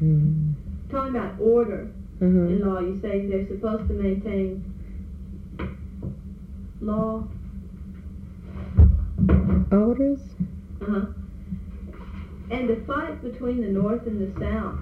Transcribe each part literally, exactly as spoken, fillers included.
Mm. Talking about order Uh-huh. in law, you say they're supposed to maintain law. Orders? Uh-huh. And the fight between the North and the South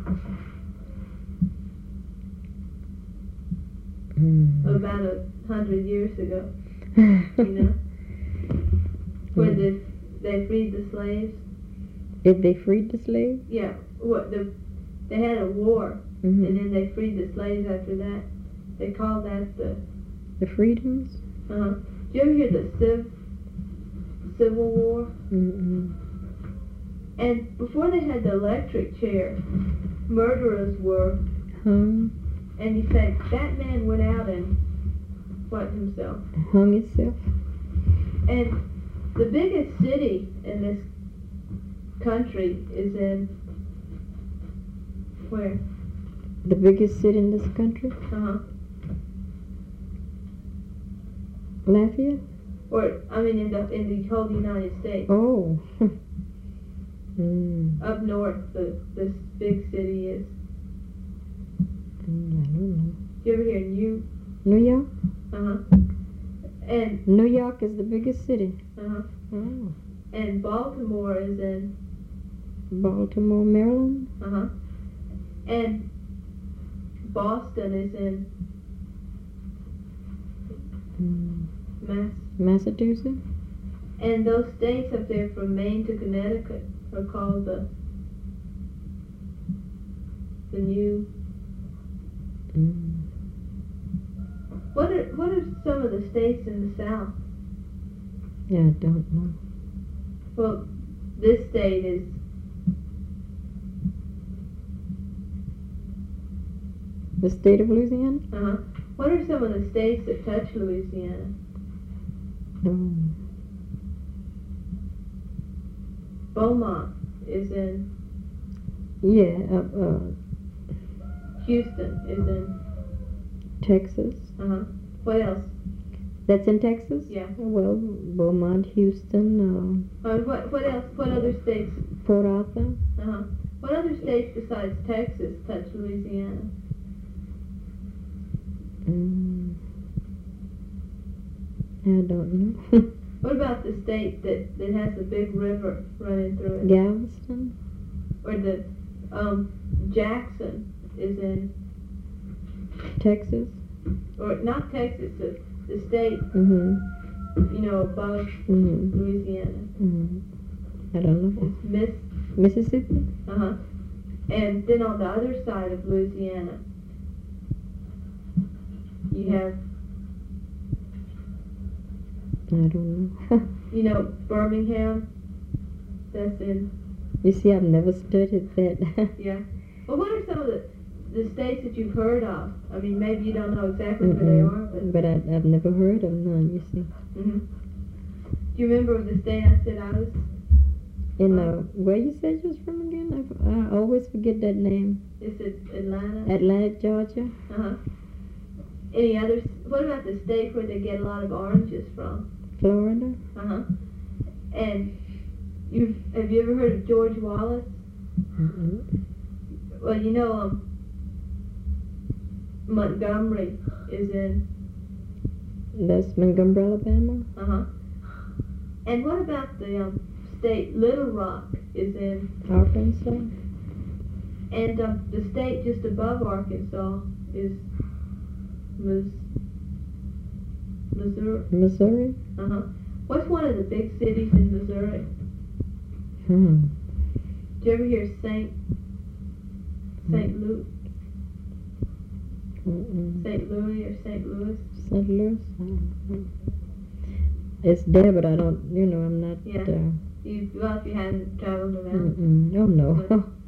Mm. about a hundred years ago, you know, where Mm. the, they freed the slaves. Did they free the slaves? Yeah, what the they had a war, Mm-hmm. and then they freed the slaves after that. They called that the. The freedoms? Uh-huh. Did you ever hear the Civ, Civil War? Mm-mm. And before they had the electric chair, murderers were, Hung? and he said that man went out and what himself. Hung itself? And the biggest city in this country is in where? The biggest city in this country? Uh-huh. Lafayette? Or I mean in the in the whole United States. Oh. mm. Up north, the this big city is. Mm, I don't know. You ever hear New? New York? Uh-huh. And New York is the biggest city. uh-huh. Oh. And Baltimore is in. Baltimore, Maryland? Uh-huh. And Boston is in Mm. Mass. Massachusetts? And those states up there from Maine to Connecticut are called the the new. Mm. What are what are some of the states in the South? Yeah, I don't know. Well, this state is The state of Louisiana? uh-huh. What are some of the states that touch Louisiana? Oh. Beaumont is in Yeah, uh, uh, Houston is in Texas. uh-huh. What else? That's in Texas? Yeah. Well, Beaumont, Houston, Uh, what what else? What other states? uh, Port Arthur. Uh-huh. What other states besides Texas touch Louisiana? Mm. I don't know. What about the state that, that has a big river running through it? Galveston? Or the um Jackson is in, Texas? or not Texas, the, the state, Mm-hmm. you know, above Mm-hmm. Louisiana. Mm-hmm. I don't know. It's Miss, Mississippi? uh-huh. And then on the other side of Louisiana, you have, I don't know. you know, Birmingham, that's in, You see, I've never studied that. yeah. Well, what are some of the, the states that you've heard of? I mean, maybe you don't know exactly where they are, but... But I, I've never heard of none, you see. hmm Do you remember the state I said I was? In uh, where you said you was from again? I, I always forget that name. Is it Atlanta? Atlanta, Georgia? Uh-huh. Any others? What about the state where they get a lot of oranges from? Florida? Uh-huh. And you've, have you ever heard of George Wallace? Mm-mm. Well, you know, um, Montgomery is in, That's Montgomery, Alabama? uh-huh. And what about the um, state Little Rock is in, Arkansas? and um, the state just above Arkansas is Mis- Missouri. Missouri? Uh-huh. What's one of the big cities in Missouri? Hmm. Did you ever hear Saint Saint Louis, Mm-mm. Saint Louis or Saint Louis? Saint Louis? I don't know. It's there, but I don't, you know, I'm not... Yeah. Uh, You, well, if you hadn't traveled around. mm-mm. Oh, no.